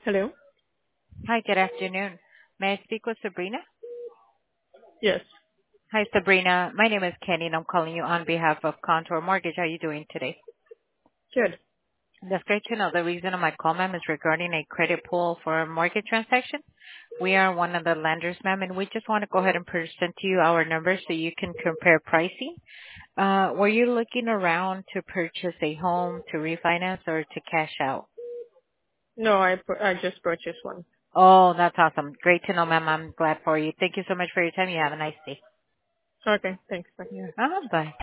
Hello? Hi, good afternoon. May I speak with Sabrina? Yes. Hi, Sabrina. My name is Kenny, and I'm calling you on behalf of Contour Mortgage. How are you doing today? Good. That's great to know. The reason of my call, ma'am, is regarding a credit pull for a mortgage transaction. We are one of the lenders, ma'am, and we just want to go ahead and present to you our numbers so you can compare pricing. Were you looking around to purchase a home, to refinance, or to cash out? No, I just purchased one. Oh, that's awesome. Great to know, ma'am. I'm glad for you. Thank you so much for your time. You have a nice day. Okay, thanks. Bye. Yeah. Bye.